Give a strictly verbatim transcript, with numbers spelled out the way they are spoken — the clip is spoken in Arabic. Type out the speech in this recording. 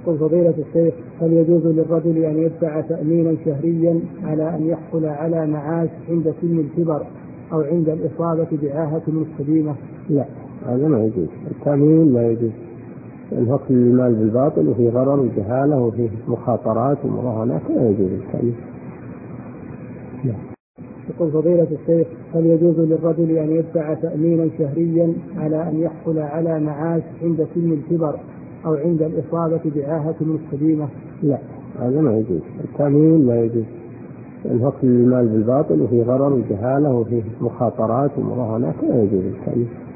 يقول فضيلة الشيخ: هل يجوز للرجل أن يدفع تأمينا شهريا على أن يحصل على معاش عند سن الكبر أو عند الإصابة بعاهة مستديمة؟ لا، هذا ما يجوز، التأمين لا يجوز، لأنه أكل المال بالباطل وفيه غرر وجهالة وفيه مخاطرات ومراهنات، لا يجوز التأمين. يقول فضيلة الشيخ: هل يجوز للرجل أن يدفع تأمينا شهريا على أن يحصل على معاش عند سن الكبر أو عند الإصابة بعاهة مستديمة؟ لا، هذا ما يجوز، التأمين لا يجوز، لأنه أكل المال بالباطل وفيه غرر وجهالة وفيه مخاطرات ومراهنات، لا يجوز التأمين.